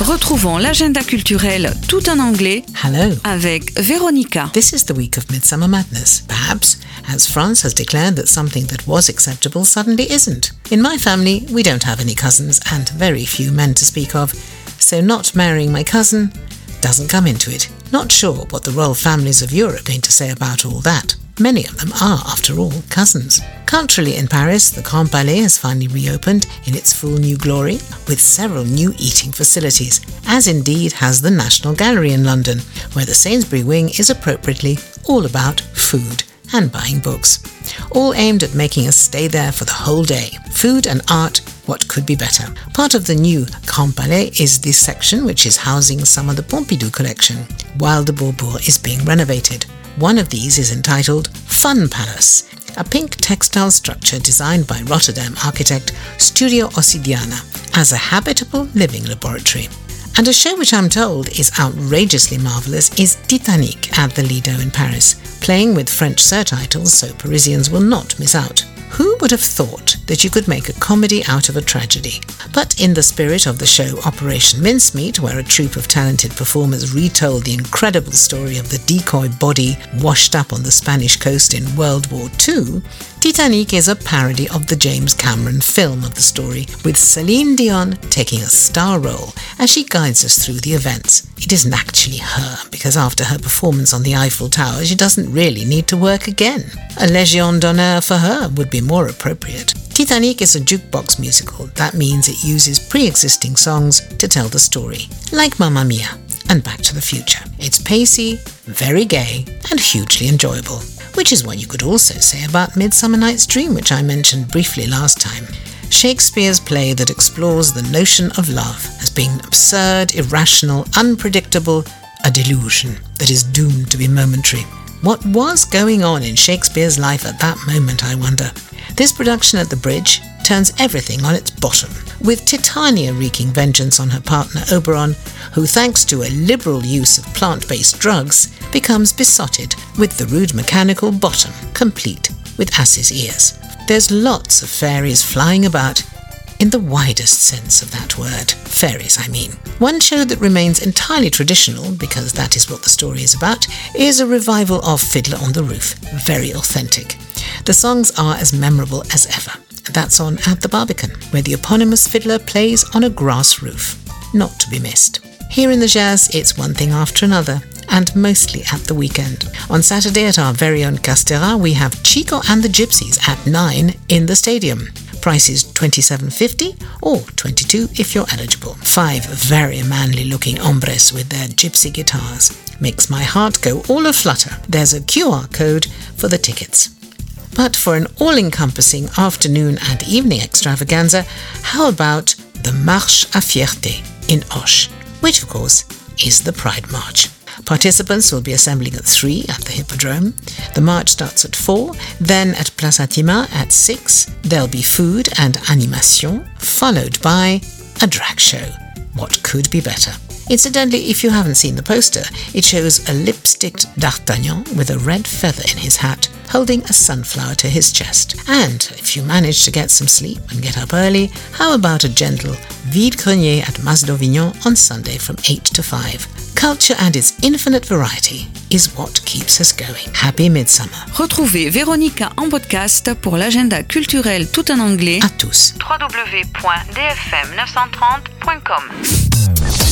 Retrouvons l'agenda culturel tout en anglais. Hello. Avec Véronica. This is the week of Midsummer Madness. Perhaps, as France has declared that something that was acceptable suddenly isn't. In my family, we don't have any cousins and very few men to speak of, so not marrying my cousin doesn't come into it. Not sure what the royal families of Europe are going to say about all that. Many of them are, after all, cousins. Culturally in Paris, the Grand Palais has finally reopened in its full new glory with several new eating facilities, as indeed has the National Gallery in London, where the Sainsbury wing is appropriately all about food and buying books. All aimed at making us stay there for the whole day. Food and art, what could be better? Part of the new Grand Palais is this section which is housing some of the Pompidou collection, while the Beaubourg is being renovated. One of these is entitled Fun Palace, a pink textile structure designed by Rotterdam architect Studio Ossidiana as a habitable living laboratory. And a show which I'm told is outrageously marvellous is Titanic at the Lido in Paris, playing with French surtitles so Parisians will not miss out. Who would have thought that you could make a comedy out of a tragedy? But in the spirit of the show Operation Mincemeat, where a troupe of talented performers retold the incredible story of the decoy body washed up on the Spanish coast in World War II, Titanic is a parody of the James Cameron film of the story, with Celine Dion taking a star role as she guides us through the events. It isn't actually her, because after her performance on the Eiffel Tower, she doesn't really need to work again. A Légion d'honneur for her would be more appropriate. Titanic is a jukebox musical. That means it uses pre-existing songs to tell the story, like Mamma Mia and Back to the Future. It's pacey, very gay, and hugely enjoyable, which is what you could also say about Midsummer Night's Dream, which I mentioned briefly last time. Shakespeare's play that explores the notion of love as being absurd, irrational, unpredictable, a delusion that is doomed to be momentary. What was going on in Shakespeare's life at that moment, I wonder? This production at the Bridge turns everything on its bottom, with Titania wreaking vengeance on her partner Oberon, who thanks to a liberal use of plant-based drugs becomes besotted with the rude mechanical bottom, complete with ass's ears. There's lots of fairies flying about, in the widest sense of that word. Fairies, I mean. One show that remains entirely traditional, because that is what the story is about, is a revival of Fiddler on the Roof. Very authentic. The songs are as memorable as ever. That's on At the Barbican, where the eponymous fiddler plays on a grass roof. Not to be missed. Here in the Jazz, it's one thing after another, and mostly at the weekend. On Saturday at our very own Castera, we have Chico and the Gypsies at 9 in the stadium. Price is $27.50 or $22 if you're eligible. 5 very manly-looking hombres with their gypsy guitars. Makes my heart go all a-flutter. There's a QR code for the tickets. But for an all-encompassing afternoon and evening extravaganza, how about the Marche à Fierté in Auch, which of course is the Pride March. Participants will be assembling at 3 at the Hippodrome. The march starts at 4, then at Place Atima at 6. There'll be food and animation, followed by a drag show. What could be better? Incidentally, if you haven't seen the poster, it shows a lipsticked D'Artagnan with a red feather in his hat, holding a sunflower to his chest. And if you manage to get some sleep and get up early, how about a gentle vide-grenier at Mas d'Avignon on Sunday from 8 to 5? Culture and its infinite variety is what keeps us going. Happy Midsummer. Retrouvez Véronica en podcast pour l'agenda culturel tout en anglais À tous. www.dfm930.com